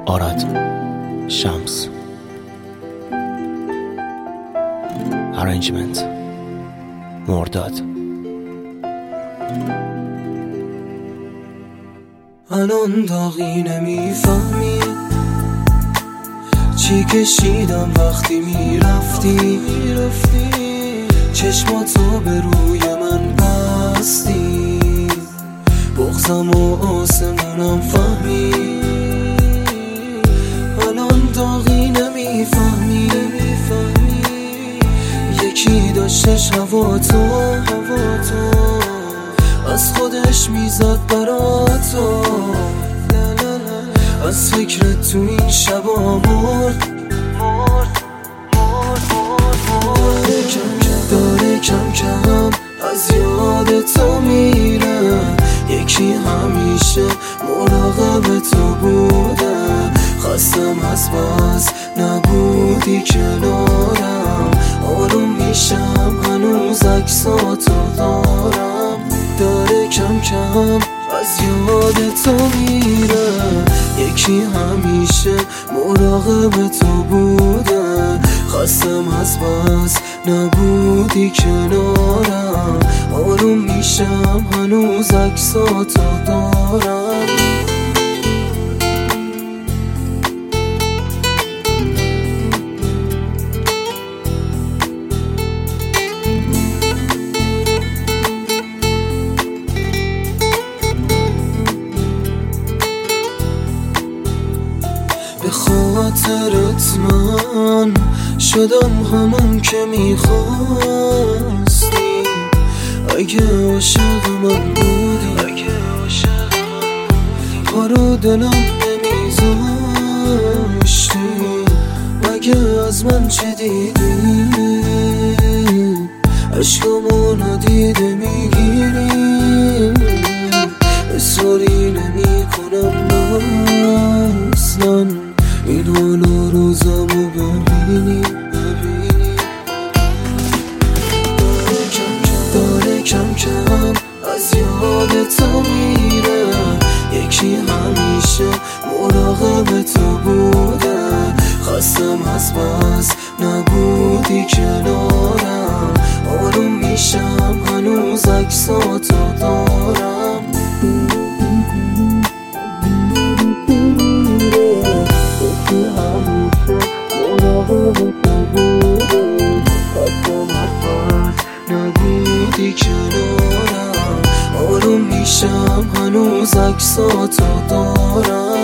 آراد شمس. ارنجمنت مرداد. الان داغی نمیفهمی چی کشیدم وقتی میرفتی، چشماتو به روی من بستی، بغضم و آسمونم فهمی. الان داغی نمیفهمی یکی داشتش هوا تو از خودش میزد براتو، از فکرت تو این شبا مرد. داره کم کم از یاد تو میره، یکی همیشه مراقب تو بوده. خستم از بس نبودی کنارم، آروم میشم هنوز عکساتو دارم. داره کم کم از یاد تو میره، یکی همیشه مراقب تو بوده. خستم از بس نبودی کنارم، آروم میشم هنوز عکساتو دارم. به خاطرت من شدم همون که میخواستی، اگه عاشق من بودی پا رو دلم نمیذاشتی. اگه از من چه دیدی عشقمو ندیده میگیری، اصراری نمی کنم اصلا این حالا روزمو ببینی. داره کم کم از یاد تو میره، یکی همیشه مراقب تو بوده. خستم از بس نبودی کنارم، آروم میشم هنوز عکساتو دارم. نبودی کنارم، آروم میشم هنوز عکساتو دارم.